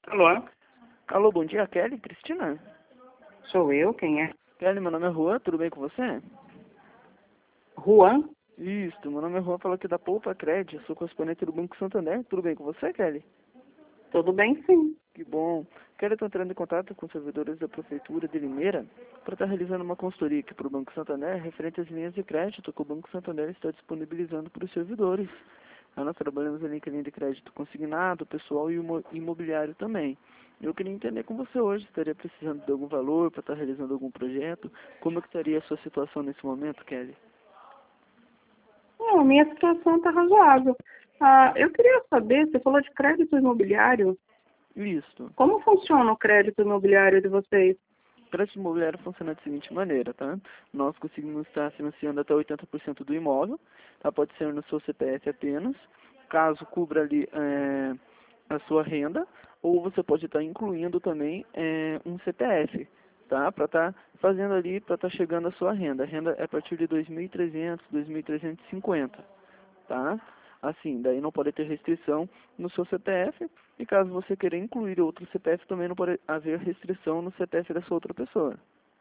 Alô? Alô, bom dia, Kelly, Cristina? Sou eu, quem é? Kelly, meu nome é Juan, tudo bem com você? Juan? Isso, meu nome é Juan, falo aqui da Poupa Cred, sou correspondente do Banco Santander, tudo bem com você, Kelly? Tudo bem, sim. Que bom. Kelly, estou entrando em contato com os servidores da Prefeitura de Limeira para estar realizando uma consultoria aqui para o Banco Santander referente às linhas de crédito que o Banco Santander está disponibilizando para os servidores. Nós trabalhamos ali com a linha de crédito consignado, pessoal e imobiliário também. Eu queria entender com você hoje, estaria precisando de algum valor para estar realizando algum projeto? Como que estaria a sua situação nesse momento, Kelly? Não, a minha situação está razoável. Eu queria saber, você falou de crédito imobiliário. Isso. Como funciona o crédito imobiliário de vocês? O crédito imobiliário funciona da seguinte maneira, tá? Nós conseguimos estar financiando até 80% do imóvel, tá? Pode ser no seu CPF apenas, caso cubra ali a sua renda, ou você pode estar incluindo também um CPF, tá? Para estar fazendo ali, para estar chegando a sua renda. A renda é a partir de 2.300, 2.350, tá? Assim, daí não pode ter restrição no seu CPF, e caso você queira incluir outro CPF, também não pode haver restrição no CPF dessa outra pessoa,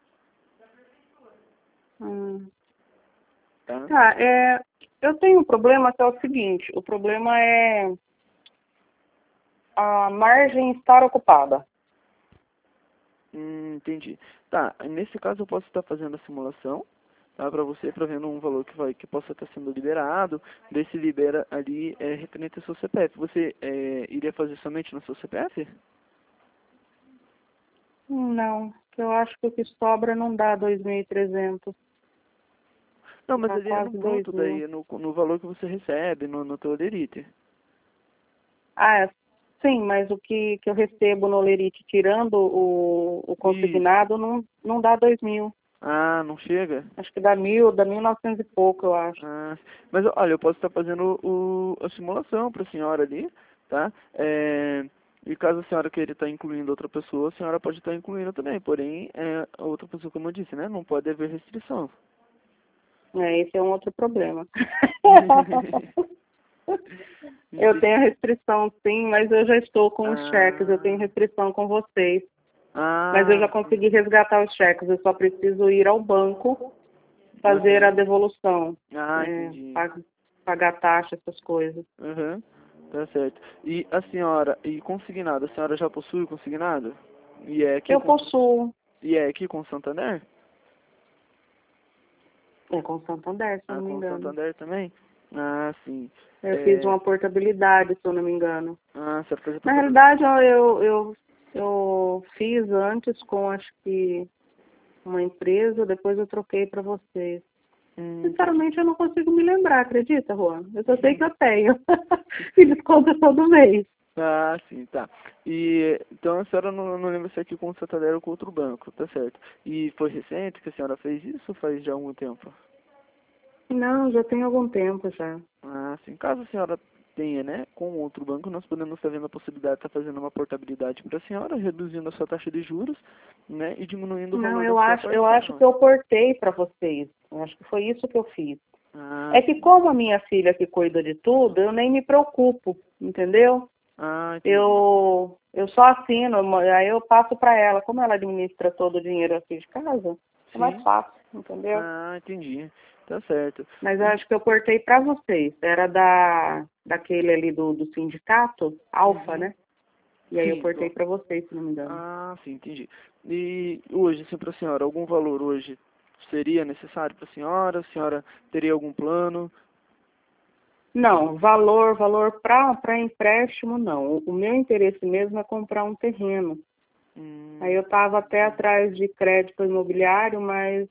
Hum. tá? Tá, eu tenho um problema que é o seguinte, o problema é a margem estar ocupada. Entendi. Tá, nesse caso eu posso estar fazendo a simulação, tá, para você, para vendo um valor que possa estar sendo liberado, daí se libera ali referente ao seu CPF. Você iria fazer somente no seu CPF? Não, eu acho que o que sobra não dá 2.300. Não, mas Dá ele é no quase 2 bruto, mil. daí, no valor que você recebe, no teu Olerite. Sim, mas o que eu recebo no Olerite, tirando o Isso. consignado, não dá 2.000. Ah, não chega? Acho que dá 1.000, dá 1.900 e pouco, eu acho. Ah, mas olha, eu posso estar fazendo a simulação para a senhora ali, tá? E caso a senhora queira estar incluindo outra pessoa, a senhora pode estar incluindo também, porém, a outra pessoa, como eu disse, né? Não pode haver restrição. Esse é um outro problema. Eu tenho restrição, sim, mas eu já estou com os cheques, eu tenho Ah, restrição com vocês. Mas eu ah, já consegui resgatar os cheques, eu só preciso ir ao banco fazer a devolução, entendi. pagar taxa, essas coisas. Uhum, tá certo. E a senhora, e consignado, a senhora já possui o consignado? E é aqui Eu com, possuo, e é aqui com o Santander? com o Santander, se eu Ah, não me com o engano. Santander também? Ah, sim. Eu fiz uma portabilidade, se eu não me engano. Ah, você fez a Na portabilidade. realidade, eu fiz antes com, acho que, uma empresa, depois eu troquei para vocês. Entendi. Sinceramente, eu não consigo me lembrar, acredita, Juan? Eu só sei que eu tenho. E desconto todo mês. Ah, sim, tá. E então a senhora não lembra se é aqui com o Santander ou com outro banco, tá certo. E foi recente que a senhora fez isso ou faz já algum tempo? Não, já tem algum tempo já. Ah, sim. Caso a senhora tenha, né, com outro banco, nós podemos estar vendo a possibilidade de estar fazendo uma portabilidade para a senhora, reduzindo a sua taxa de juros, né, e diminuindo o Não, valor da eu sua acho parcela. que eu portei para vocês. Eu acho que foi isso que eu fiz. Ah, É que sim. como a minha filha que cuida de tudo, eu nem me preocupo, entendeu? Ah, entendi. Eu só assino, aí eu passo para ela. Como ela administra todo o dinheiro aqui de casa, é mais Sim. fácil, entendeu? Ah, entendi. Tá certo. Mas eu E, acho que eu portei para vocês. Era daquele ali do sindicato, Alfa, uhum. né? E aí eu Sim, portei para vocês, se não me engano. ah, sim, entendi. E hoje, assim, para a senhora, algum valor hoje seria necessário para a senhora? A senhora teria algum plano? Não, valor para empréstimo, não. O meu interesse mesmo é comprar um terreno. Aí eu estava até atrás de crédito imobiliário, mas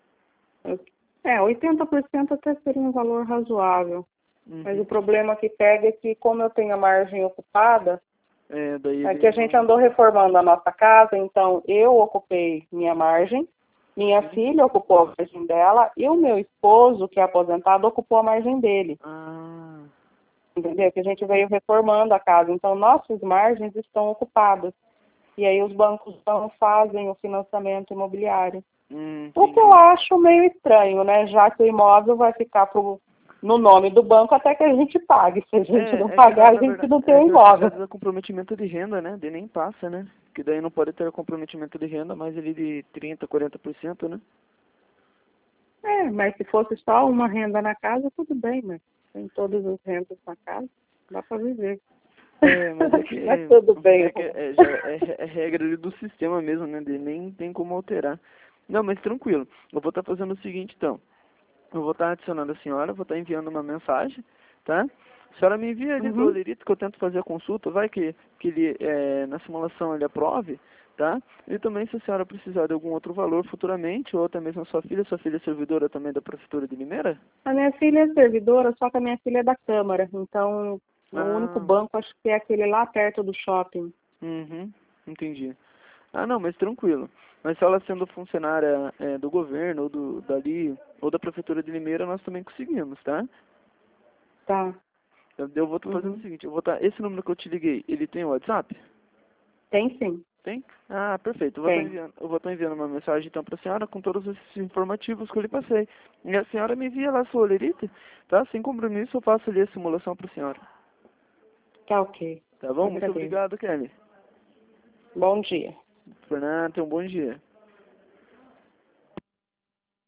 80% até seria um valor razoável. Mas o Uhum. problema que pega é que, como eu tenho a margem ocupada, Daí é que ele a gente não... andou reformando a nossa casa, então eu ocupei minha margem, minha Sim. filha ocupou a margem dela e o meu esposo, que é aposentado, ocupou a margem dele. Ah, Entendeu? Que a gente veio reformando a casa. Então, nossas margens estão ocupadas. E aí os bancos não fazem o financiamento imobiliário. O que eu entendi. acho meio estranho, né? Já que o imóvel vai ficar no nome do banco até que a gente pague. Se a gente não pagar, a gente não tem o imóvel. É comprometimento de renda, né? De nem passa, né? Que daí não pode ter comprometimento de renda mais ali de 30%, 40%, né? Mas se fosse só uma renda na casa, tudo bem, mas tem todas as rendas na casa, dá para viver. Mas é que Mas tudo bem. é regra ali do sistema mesmo, né? De nem tem como alterar. Não, mas tranquilo. Eu vou estar fazendo o seguinte, então. Eu vou estar adicionando a senhora, vou estar enviando uma mensagem, tá? A senhora me envia ali do Olerito que eu tento fazer a consulta, vai que ele, na simulação ele aprove, tá? E também se a senhora precisar de algum outro valor futuramente, ou até mesmo a sua filha é servidora também da Prefeitura de Limeira? A minha filha é servidora, só que a minha filha é da Câmara, então o único banco acho que é aquele lá perto do shopping. Entendi. Ah, não, mas tranquilo. Mas se ela sendo funcionária do governo, ou dali, ou da Prefeitura de Limeira, nós também conseguimos, tá? Tá. Eu vou fazendo o seguinte, esse número que eu te liguei, ele tem WhatsApp? Tem sim. Tem? Ah, perfeito. Eu vou estar enviando uma mensagem então para a senhora com todos esses informativos que eu lhe passei. E a senhora me envia lá a sua olerite, tá? Sem compromisso eu faço ali a simulação para a senhora. Tá ok. Tá bom? Muito obrigado, Kelly. Bom dia. Fernando, tenha um bom dia.